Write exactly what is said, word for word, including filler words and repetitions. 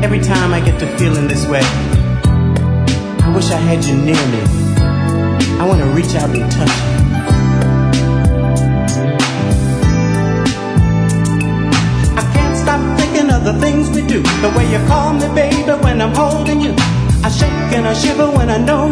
Every time I get to feeling this way, I wish I had you near me. I want to reach out and touch you. I can't stop thinking of the things we do. The way you call me, baby, when I'm holding you. I shake and I shiver when I know